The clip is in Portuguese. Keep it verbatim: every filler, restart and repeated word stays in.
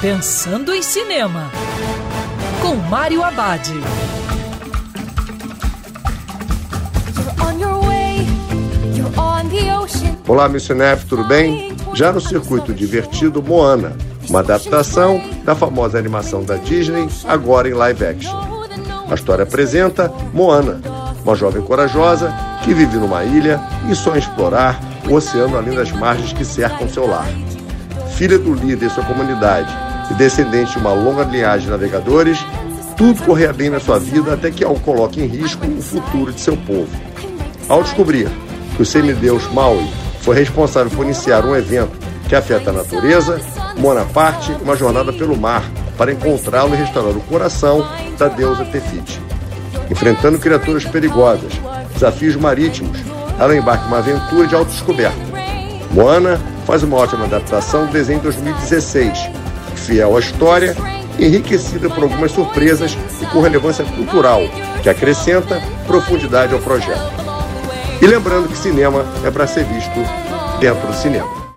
Pensando em Cinema, com Mário Abad. Olá, meu cinéfilo, tudo bem? Já no circuito divertido, Moana, uma adaptação da famosa animação da Disney, agora em live action. A história apresenta Moana, uma jovem corajosa que vive numa ilha e sonha explorar o oceano além das margens que cercam seu lar. Filha do líder de sua comunidade e descendente de uma longa linhagem de navegadores, tudo corria bem na sua vida até que algo coloque em risco o futuro de seu povo. Ao descobrir que o semideus Maui foi responsável por iniciar um evento que afeta a natureza, Moana parte uma jornada pelo mar para encontrá-lo e restaurar o coração da deusa Tefiti. Enfrentando criaturas perigosas, desafios marítimos, ela embarca em uma aventura de autodescoberta. Moana faz uma ótima adaptação do desenho de dois mil e dezesseis, fiel à história, enriquecida por algumas surpresas e com relevância cultural, que acrescenta profundidade ao projeto. E lembrando que cinema é para ser visto dentro do cinema.